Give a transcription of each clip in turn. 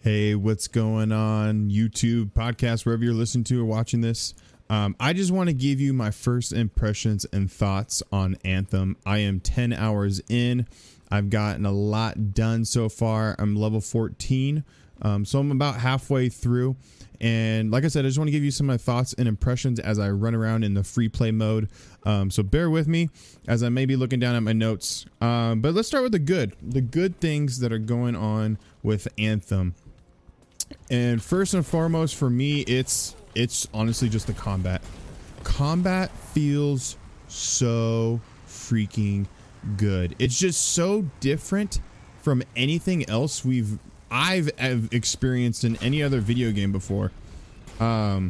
Hey, what's going on YouTube, podcast, wherever you're listening to or watching this? I just want to give you my first impressions and thoughts on Anthem. I am 10 hours in. I've gotten a lot done so far. I'm level 14, so I'm about halfway through. And like I said, I just want to give you some of my thoughts and impressions as I run around in the free play mode. So bear with me as I may be looking down at my notes. But let's start with the good things that are going on with Anthem. And first and foremost, for me, it's honestly just the combat. Combat feels so freaking good. It's just so different from anything else I've experienced in any other video game before. For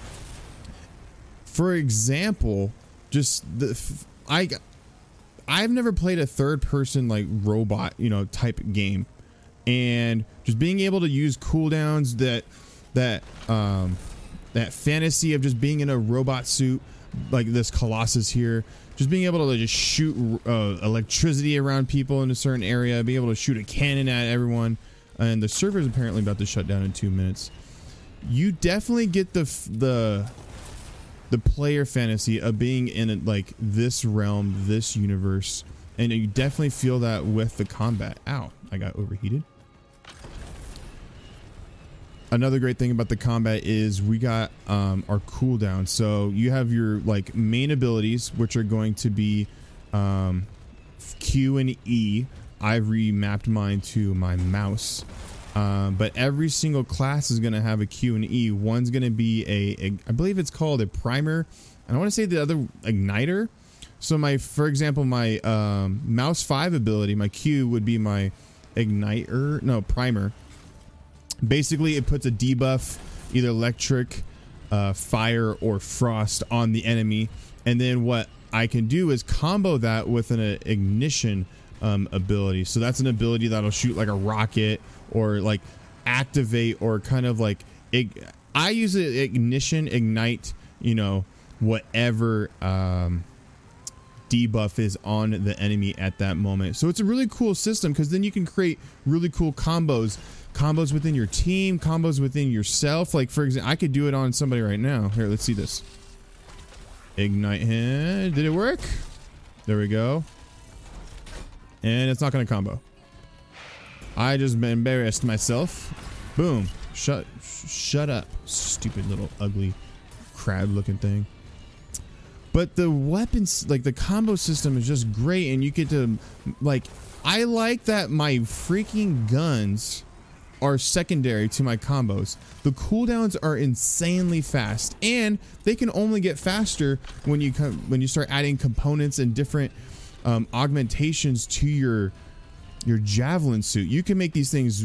example, just I've never played a third person like robot, type game, and just being able to use cooldowns, that fantasy of just being in a robot suit like this Colossus here, just being able to just shoot electricity around people in a certain area, be able to shoot a cannon at everyone. And the server is apparently about to shut down in 2 minutes. You definitely get the player fantasy of being in like this realm, this universe, and you definitely feel that with the combat. Ow, I got overheated. Another great thing about the combat is we got our cooldown. So you have your like main abilities, which are going to be Q and E. I've remapped mine to my mouse. But every single class is going to have a Q and E. One's going to be I believe it's called a primer, and I want to say the other igniter. So for example, my mouse 5 ability, my Q would be my primer. Basically, it puts a debuff, either electric, fire, or frost on the enemy. And then what I can do is combo that with an ignition ability. So that's an ability that'll shoot like a rocket or like activate or kind of like I use it ignition, ignite, whatever debuff is on the enemy at that moment. So it's a really cool system because then you can create really cool combos within your team, combos within yourself. Like for example, I could do it on somebody right now. Here, let's see this. Ignite him. Did it work? There we go. And it's not going to combo. I just embarrassed myself. Boom. Shut up, stupid little ugly crab looking thing. But the weapons, like the combo system is just great, and you get to I like that my freaking guns are secondary to my combos. The cooldowns are insanely fast, and they can only get faster when you start adding components and different augmentations to your javelin suit. You can make these things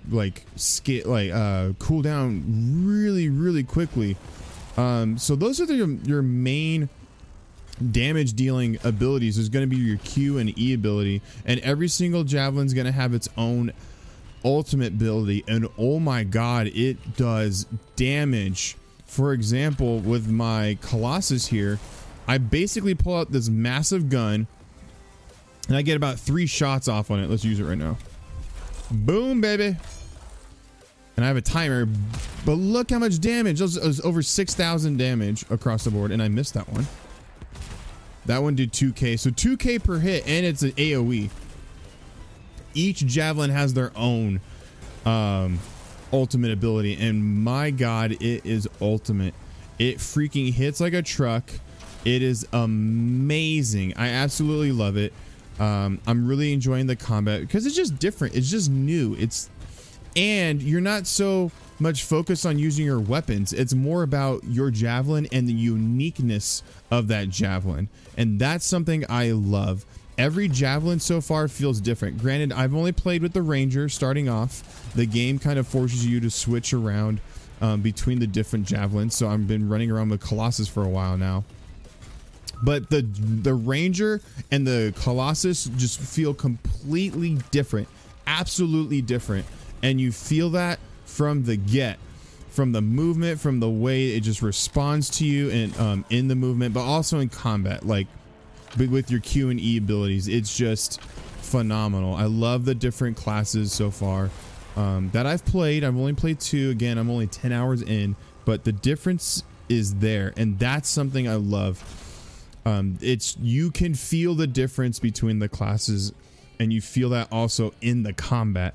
cool down really quickly. So those are your main damage dealing abilities. Is going to be your Q and E ability, and every single javelin is going to have its own ultimate ability, and oh my god, it does damage. For example, with my Colossus here, I basically pull out this massive gun and I get about 3 shots off on it. Let's use it right now. Boom, baby. And I have a timer, but look how much damage. It was over 6,000 damage across the board, and I missed that one. That one did 2k, so 2k per hit, and it's an AoE. Each javelin has their own ultimate ability, and my god, it is ultimate. It freaking hits like a truck. It is amazing. I absolutely love it. I'm really enjoying the combat because it's just different. It's just new. And you're not so much focused on using your weapons. It's more about your javelin and the uniqueness of that javelin, and that's something I love. Every javelin so far feels different. Granted, I've only played with the Ranger starting off. The game kind of forces you to switch around between the different javelins. So I've been running around with Colossus for a while now. But the Ranger and the Colossus just feel completely different. Absolutely different. And you feel that from the from the movement, from the way it just responds to you and in the movement, but also in combat. Like with your Q and E abilities, it's just phenomenal. I love the different classes so far. that I've played. I've only played 2. Again, I'm only 10 hours in, but the difference is there, and that's something I love. It's, you can feel the difference between the classes, and you feel that also in the combat.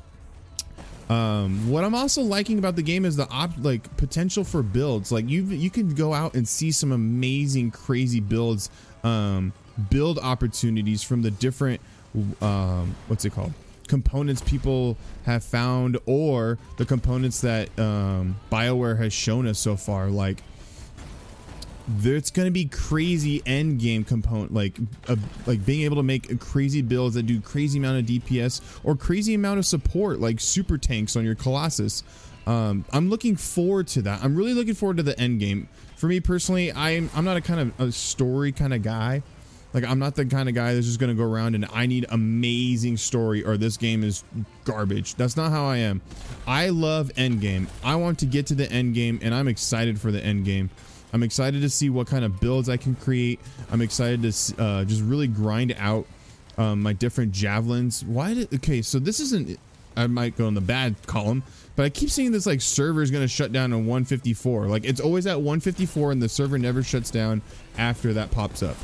What I'm also liking about the game is the potential for builds. Like you can go out and see some amazing, crazy builds, build opportunities from the different, what's it called? Components people have found, or the components that BioWare has shown us so far. Like, there's going to be crazy end game component, like being able to make crazy builds that do crazy amount of DPS or crazy amount of support, like super tanks on your Colossus. I'm looking forward to that. I'm really looking forward to the end game. For me personally, I'm not a story kind of guy. Like, I'm not the kind of guy that's just going to go around and I need amazing story or this game is garbage. That's not how I am. I love end game. I want to get to the end game, and I'm excited for the end game. I'm excited to see what kind of builds I can create. I'm excited to just really grind out my different javelins. Okay, so this isn't, I might go in the bad column, but I keep seeing this like server is going to shut down on 154. Like, it's always at 154 and the server never shuts down after that pops up.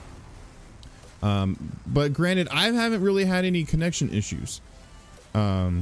But granted, I haven't really had any connection issues. So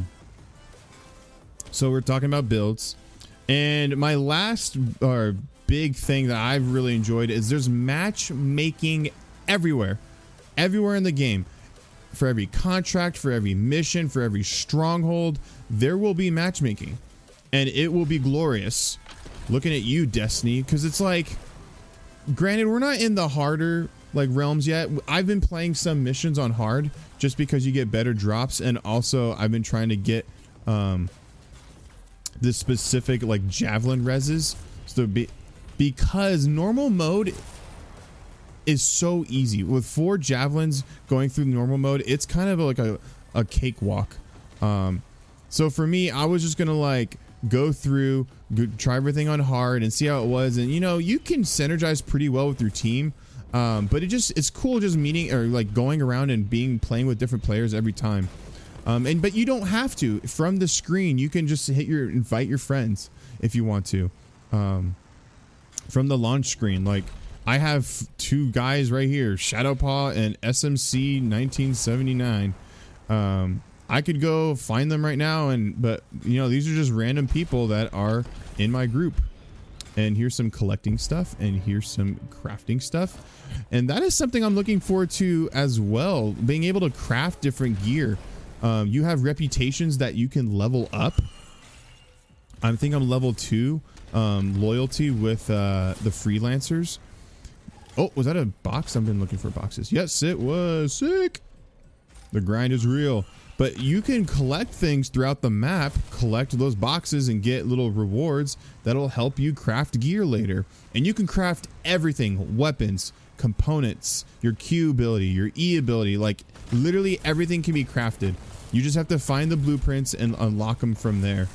we're talking about builds, and my last big thing that I've really enjoyed is there's matchmaking everywhere in the game. For every contract, for every mission, for every stronghold, there will be matchmaking, and it will be glorious. Looking at you, Destiny, because it's like, granted, we're not in the harder like realms yet. I've been playing some missions on hard just because you get better drops, and also I've been trying to get the specific like javelin reses. So because normal mode is so easy with 4 javelins going through normal mode, it's kind of like a cakewalk. So for me, I was just gonna like go through, try everything on hard and see how it was, and you know, you can synergize pretty well with your team. But it's cool just meeting or like going around and playing with different players every time. But you don't have to. From the screen, you can just invite your friends if you want to. From the launch screen, like I have 2 guys right here, Shadowpaw and SMC 1979. I could go find them right now, but you know, these are just random people that are in my group. And here's some collecting stuff, and here's some crafting stuff. And that is something I'm looking forward to as well, being able to craft different gear. You have reputations that you can level up. I think I'm level 2 loyalty with the freelancers. Oh, was that a box? I've been looking for boxes. Yes, it was. Sick. The grind is real. But you can collect things throughout the map, collect those boxes and get little rewards that'll help you craft gear later. And you can craft everything, weapons, components, your Q ability, your E ability, like literally everything can be crafted. You just have to find the blueprints and unlock them from there.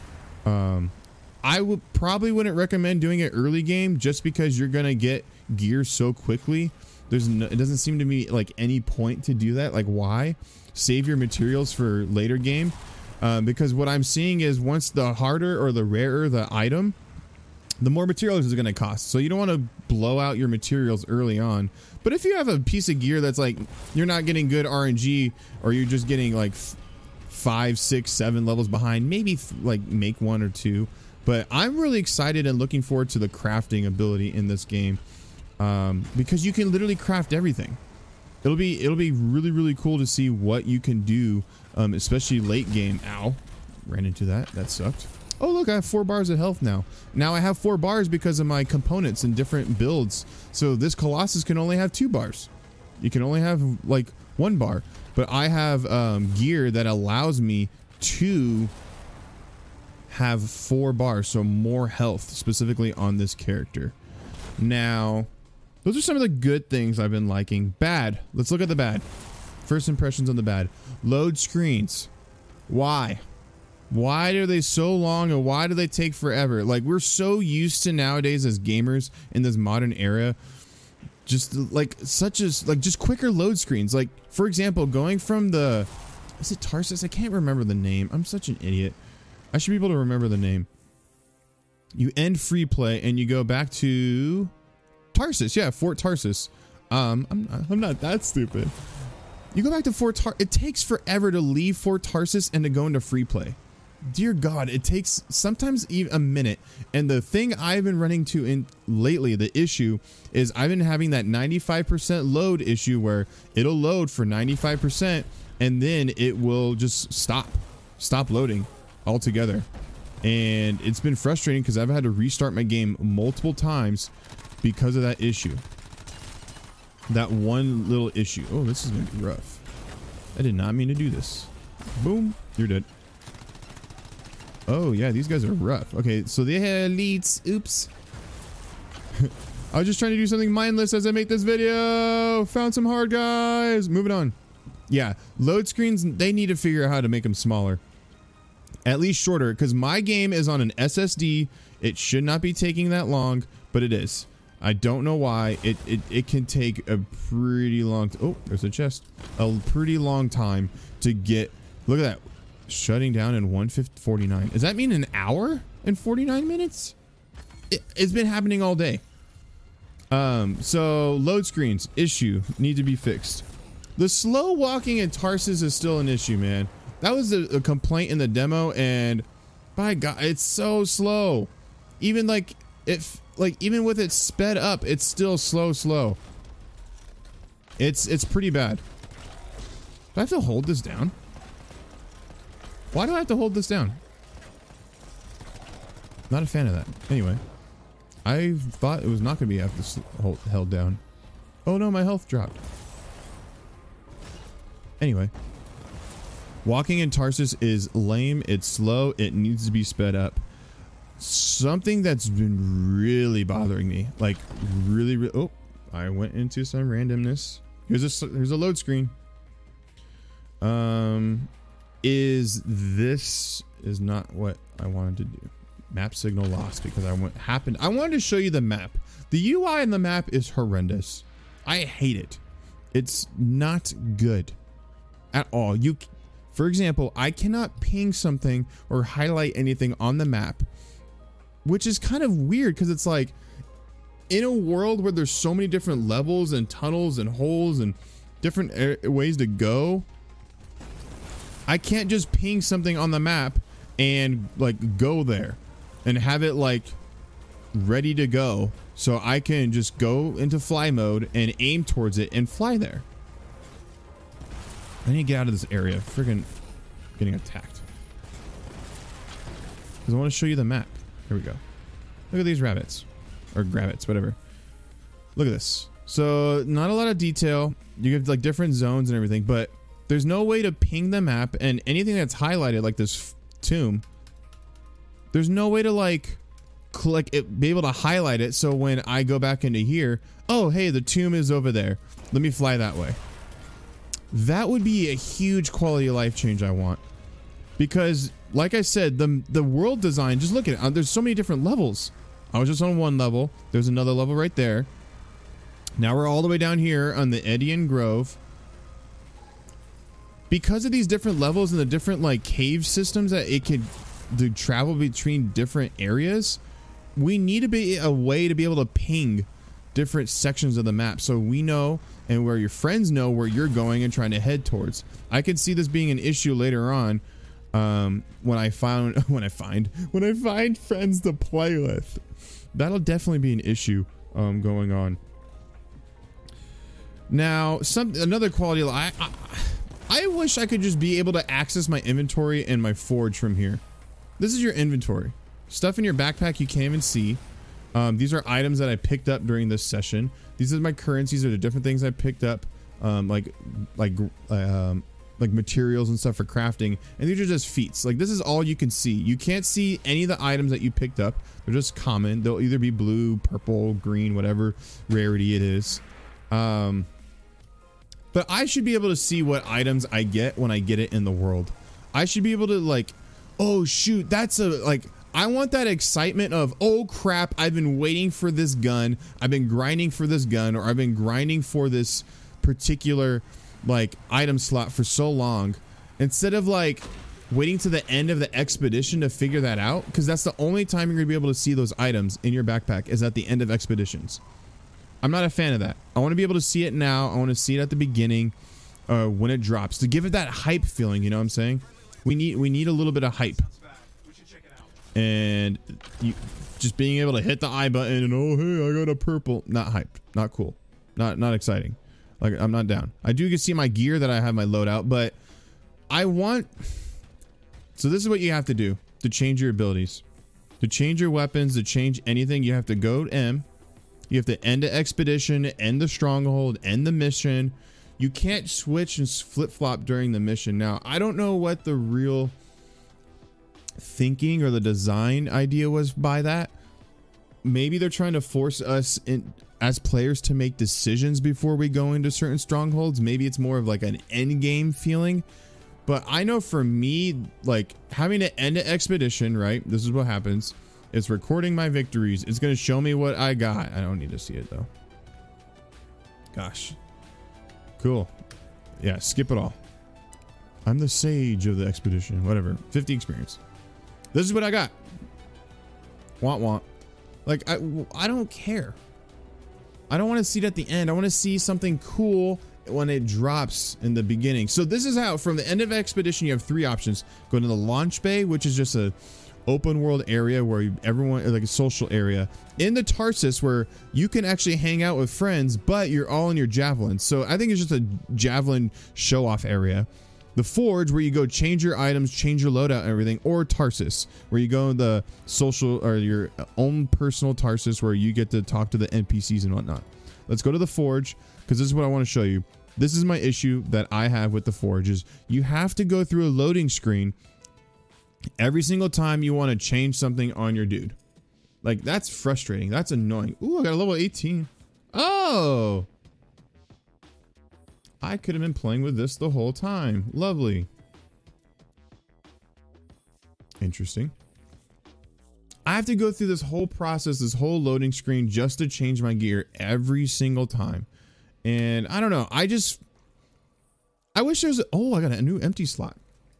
I probably wouldn't recommend doing it early game just because you're going to get gear so quickly. It doesn't seem to me like any point to do that. Like, why? Save your materials for later game, because what I'm seeing is once the harder or the rarer the item, the more materials is going to cost. So you don't want to blow out your materials early on. But if you have a piece of gear that's like you're not getting good RNG, or you're just getting like 5, 6, 7 levels behind, maybe like make 1 or 2. But I'm really excited and looking forward to the crafting ability in this game, because you can literally craft everything. It'll be really, really cool to see what you can do, especially late game. Ow, ran into that. That sucked. Oh, look, I have 4 bars of health now. Now I have 4 bars because of my components and different builds. So this Colossus can only have 2 bars. You can only have like 1 bar. But I have gear that allows me to have 4 bars, so more health specifically on this character. Now, those are some of the good things I've been liking. Bad. Let's look at the bad. First impressions on the bad. Load screens. Why? Why are they so long, and why do they take forever? Like, we're so used to nowadays as gamers in this modern era, just like just quicker load screens. Like, for example, going from the Is it Tarsus? I can't remember the name. I'm such an idiot. I should be able to remember the name. You end free play and you go back to Tarsus. Yeah, Fort Tarsus. I'm not that stupid. You go back to Fort Tarsus. It takes forever to leave Fort Tarsus and to go into free play. Dear God, it takes sometimes even a minute. And the thing I've been running to in lately, the issue is I've been having that 95% load issue where it'll load for 95% and then it will just stop loading altogether. And it's been frustrating because I've had to restart my game multiple times because of that issue. That one little issue. Oh, this is going to be rough. I did not mean to do this. Boom. You're dead. Oh, yeah. These guys are rough. Okay. So they had elites. Oops. I was just trying to do something mindless as I make this video. Found some hard guys. Moving on. Yeah. Load screens. They need to figure out how to make them smaller. At least shorter. Because my game is on an SSD. It should not be taking that long. But it is. I don't know why. It can take a pretty long... Oh, there's a chest. A pretty long time to get... Look at that. Shutting down in 1:49. Does that mean an hour and 49 minutes? It's been happening all day. So load screens. Issue. Need to be fixed. The slow walking in Tarsus is still an issue, man. That was a complaint in the demo, and by God, it's so slow. Even like... even with it sped up, it's still slow. It's pretty bad. Do I have to hold this down? Why do I have to hold this down? Not a fan of that. Anyway, I thought it was not going to be held down. Oh no, my health dropped. Anyway, walking in Tarsus is lame. It's slow. It needs to be sped up. Something that's been really bothering me, like really, oh, I went into some randomness. Here's a load screen. This is not what I wanted to do. Map signal lost because I wanted to show you the map. The UI in the map is horrendous. I hate it. It's not good at all. For example, I cannot ping something or highlight anything on the map, which is kind of weird because it's like in a world where there's so many different levels and tunnels and holes and different ways to go, I can't just ping something on the map and like go there and have it like ready to go so I can just go into fly mode and aim towards it and fly there. I need to get out of this area. Freaking getting attacked. Because I want to show you the map. Here we go. Look at these rabbits. Or grabbits, whatever. Look at this. So, not a lot of detail. You have like different zones and everything, but there's no way to ping the map, and anything that's highlighted, like this tomb, there's no way to like click it, be able to highlight it, so when I go back into here, oh, hey, the tomb is over there. Let me fly that way. That would be a huge quality of life change I want. Because, like I said, the world design, just look at it. There's so many different levels. I was just on one level. There's another level right there. Now we're all the way down here on the Edian Grove. Because of these different levels and the different like cave systems that it could travel between different areas, we need to be a way to be able to ping different sections of the map so we know and where your friends know where you're going and trying to head towards. I could see this being an issue later on. When I find friends to play with, that'll definitely be an issue going on. Now, another quality I wish I could just be able to access my inventory and my forge from here. This is your inventory. Stuff in your backpack you can't even see. These are items that I picked up during this session. These are my currencies, are the different things I picked up, like materials and stuff for crafting, and these are just feats. Like, this is all you can see. You can't see any of the items that you picked up. They're just common. They'll either be blue, purple, green, whatever rarity it is. But I should be able to see what items I get when I get it in the world. I should be able to like, oh shoot, that's I want that excitement of, oh crap, I've been waiting for this gun. I've been grinding for this gun, or I've been grinding for this particular like item slot for so long, instead of like waiting to the end of the expedition to figure that out, because that's the only time you're gonna be able to see those items in your backpack is at the end of expeditions. I'm not a fan of that. I want to be able to see it now. I want to see it at the beginning, when it drops, to give it that hype feeling. You know what I'm saying? We need a little bit of hype, and you just being able to hit the I button and, oh hey, I got a purple. Not hyped. Not cool. Not exciting. Like, I'm not down. I do get to see my gear that I have my loadout, but I want. So this is what you have to do to change your abilities, to change your weapons, to change anything. You have to go to M. You have to end the expedition, end the stronghold, end the mission. You can't switch and flip-flop during the mission. Now, I don't know what the real thinking or the design idea was by that. Maybe they're trying to force us in as players to make decisions before we go into certain strongholds. Maybe it's more of like an end game feeling. But I know for me, like having to end an expedition, right? This is what happens. It's recording my victories. It's going to show me what I got. I don't need to see it though. Gosh. Cool. Yeah, skip it all. I'm the sage of the expedition. Whatever. 50 experience. This is what I got. Want. Like, I don't care. I don't want to see it at the end. I want to see something cool when it drops in the beginning. So this is how, from the end of expedition, you have 3 options. Go to the launch bay, which is just a open world area where everyone, like a social area. In the Tarsus, where you can actually hang out with friends, but you're all in your javelins. So I think it's just a javelin show off area. The Forge, where you go change your items, change your loadout and everything. Or Tarsus, where you go in the social or your own personal Tarsus, where you get to talk to the NPCs and whatnot. Let's go to the Forge, because this is what I want to show you. This is my issue that I have with the Forge, is you have to go through a loading screen every single time you want to change something on your dude. Like, that's frustrating. That's annoying. Ooh, I got a level 18. Oh! I could have been playing with this the whole time. Lovely. Interesting. I have to go through this whole process, this whole loading screen, just to change my gear every single time. And I don't know. I wish there was oh, I got a new empty slot.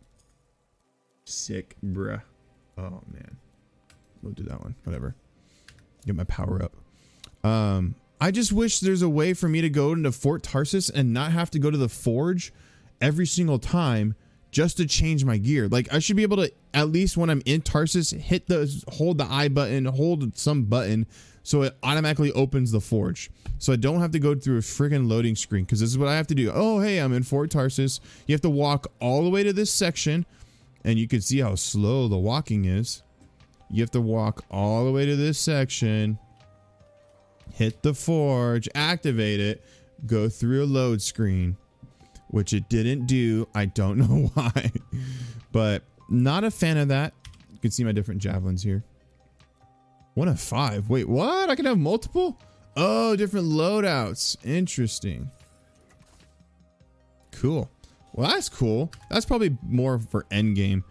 Sick, bruh. Oh man, we'll do that one. Whatever. Get my power up. I just wish there's a way for me to go into Fort Tarsus and not have to go to the Forge every single time just to change my gear. Like, I should be able to, at least when I'm in Tarsus, hold the I button, hold some button, so it automatically opens the Forge. So I don't have to go through a freaking loading screen, because this is what I have to do. Oh, hey, I'm in Fort Tarsus. You have to walk all the way to this section, and you can see how slow the walking is. You have to walk all the way to this section, hit the Forge, activate it, go through a load screen, which it didn't do. I don't know why, but not a fan of that. You can see my different javelins here. 1 of 5. Wait, what? I can have multiple? Oh, different loadouts. Interesting. Cool. Well, that's cool. That's probably more for endgame.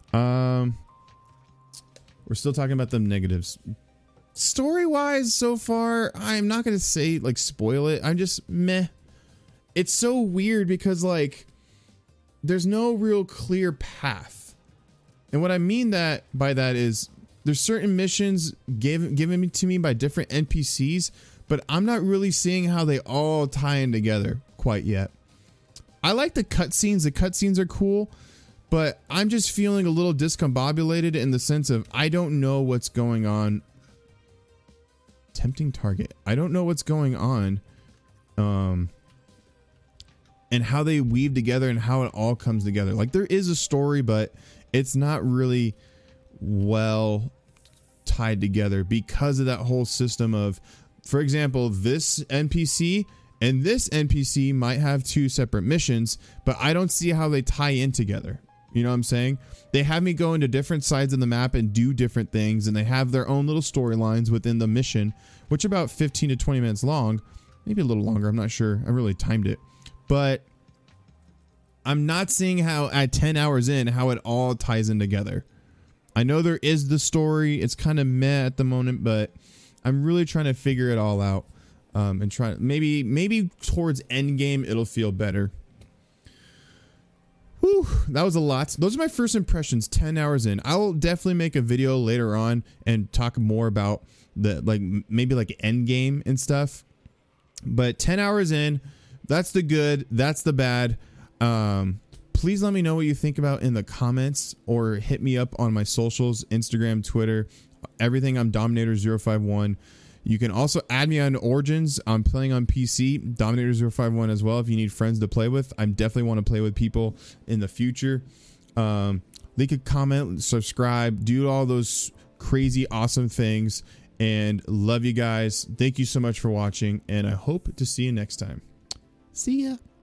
We're still talking about the negatives. Story-wise, so far, I'm not gonna say, like, spoil it. I'm just meh. It's so weird because, like, there's no real clear path. And what I mean by that is there's certain missions given to me by different NPCs, but I'm not really seeing how they all tie in together quite yet. I like the cutscenes. The cutscenes are cool, but I'm just feeling a little discombobulated in the sense of I don't know what's going on. Tempting target. I don't know what's going on. And how they weave together and how it all comes together. Like, there is a story, but it's not really well tied together because of that whole system of, for example, this NPC and this NPC might have 2 separate missions, but I don't see how they tie in together. You know what I'm saying? They have me go into different sides of the map and do different things, and they have their own little storylines within the mission, which are about 15 to 20 minutes long, maybe a little longer. I'm not sure. I really timed it, but I'm not seeing how at 10 hours in, how it all ties in together. I know there is the story. It's kind of meh at the moment, but I'm really trying to figure it all out. And try maybe towards end game, it'll feel better. Whew, that was a lot. Those are my first impressions 10 hours in. I'll definitely make a video later on and talk more about the maybe like end game and stuff. But 10 hours in, that's the good, that's the bad. Please let me know what you think about in the comments, or hit me up on my socials, Instagram, Twitter, everything. I'm Dominator051. You can also add me on Origins. I'm playing on PC, Dominator051 as well. If you need friends to play with, I definitely want to play with people in the future. They could comment, subscribe, do all those crazy, awesome things. And love you guys. Thank you so much for watching, and I hope to see you next time. See ya.